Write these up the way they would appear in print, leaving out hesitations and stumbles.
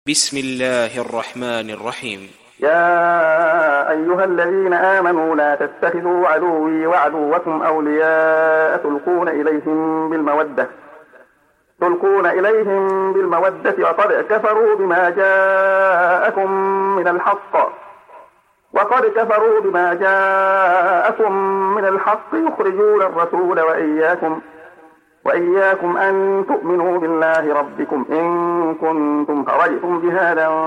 بسم الله الرحمن الرحيم. يا أيها الذين آمنوا لا تتخذوا عدوي وعدوكم أولياء تلقون إليهم بالمودة وقد كفروا بما جاءكم من الحق يخرجون الرسول وإياكم أن تؤمنوا بالله ربكم إن كنتم خرجتم جهادا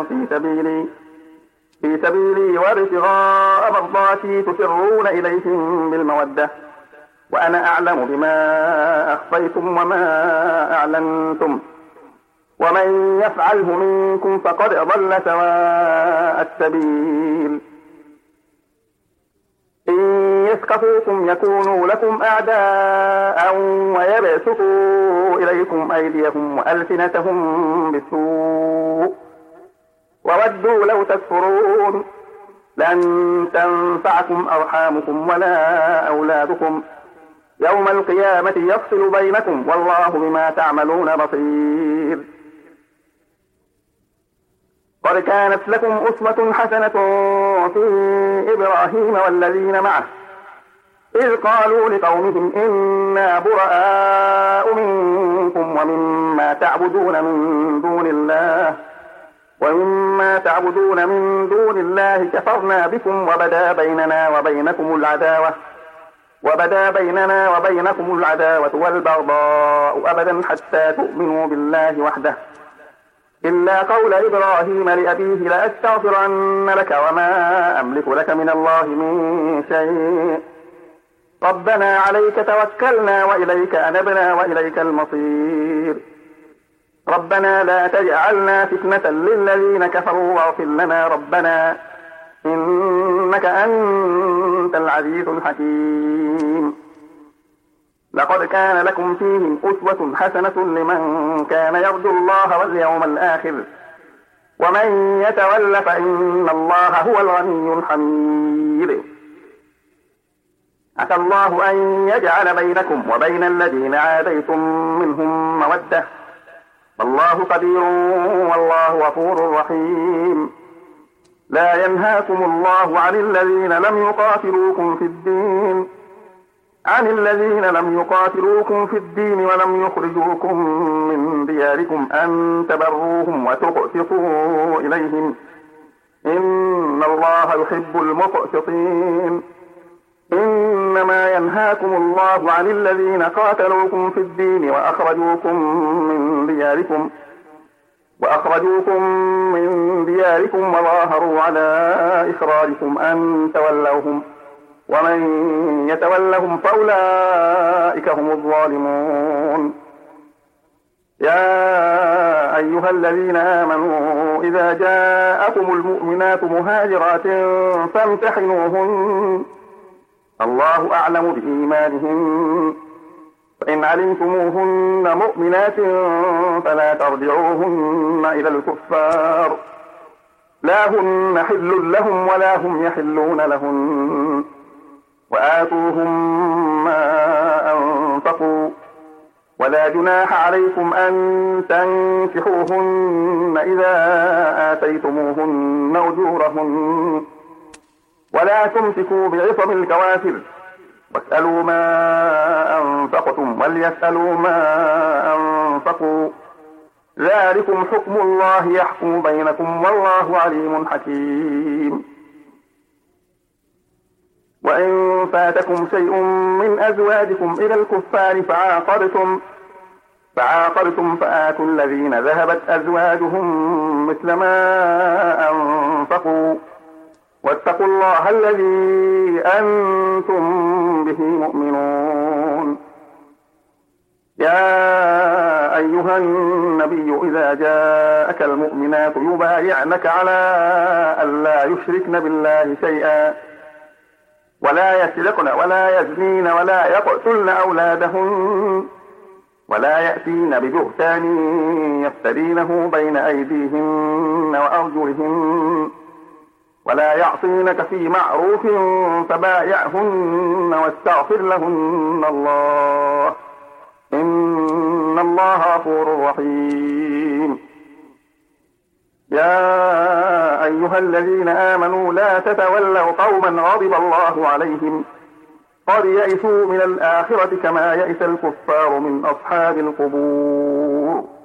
في سبيلي وابتغاء مرضاتي تسرون إليهم بالمودة وأنا أعلم بما أخفيتم وما أعلنتم ومن يفعله منكم فقد ضل سواء السبيل. إن يثقفوكم يكونوا لكم أعداء ويبسطوا إليكم أيديهم وألسنتهم بالسوء وودوا لو تكفرون لن تنفعكم أرحامكم ولا أولادكم يوم القيامة يفصل بينكم والله بما تعملون بصير. قد كانت لكم أسوة حسنة في إبراهيم والذين معه إذ قالوا لقومهم إنا براء منكم ومما تعبدون من دون الله كفرنا بكم وبدا بيننا وبينكم العداوة والبغضاء أبدا حتى تؤمنوا بالله وحده إلا قول إبراهيم لأبيه لأستغفرن لك وما أملك لك من الله من شيء ربنا عليك توكلنا وإليك أنبنا وإليك المصير ربنا لا تجعلنا فتنة للذين كفروا واغفر لنا ربنا إنك أنت العزيز الحكيم. لقد كان لكم فيهم أسوة حسنة لمن كان يرجو الله واليوم الآخر ومن يتول فإن الله هو الغني الحميد. عسى الله أن يجعل بينكم وبين الذين عاديتم منهم مودة والله قدير والله غفور رحيم. لا ينهاكم الله عن الذين لم يقاتلوكم في الدين ولم يخرجوكم من دياركم أن تبروهم وتقسطوا إليهم إن الله يحب المقسطين. إنما ينهاكم الله عن الذين قاتلوكم في الدين وأخرجوكم من دياركم وظاهروا على إخراجكم أن تولوهم ومن يتولهم فأولئك هم الظالمون. يا أيها الذين آمنوا إذا جاءكم المؤمنات مهاجرات فامتحنوهن الله أعلم بإيمانهن فإن علمتموهن مؤمنات فلا ترجعوهن إلى الكفار لا هن حل لهم ولا هم يحلون لهن وآتوهم ما أنفقوا ولا جناح عليكم أن تنكحوهن إذا آتيتموهن أجورهن ولا تمسكوا بعصم الكوافر واسألوا ما أنفقتم وليسألوا ما أنفقوا ذلكم حكم الله يحكم بينكم والله عليم حكيم. وإن فاتكم شيء من أزواجكم إلى الكفار فعاقبتم فآتوا الذين ذهبت أزواجهم مثل ما أنفقوا واتقوا الله الذي أنتم به مؤمنون. يا أيها النبي إذا جاءك المؤمنات يبايعنك على ألا يشركن بالله شيئا ولا يسرقن ولا يزنين ولا يقتلن أولادهن ولا يأتين ببهتان يفترينه بين أيديهن وأرجلهن ولا يعصينك في معروف فبايعهن واستغفر لهن الله إن الله غفور رحيم. يا أيها الذين آمنوا لا تتولوا قوما غضب الله عليهم قد يئسوا من الآخرة كما يئس الكفار من أصحاب القبور.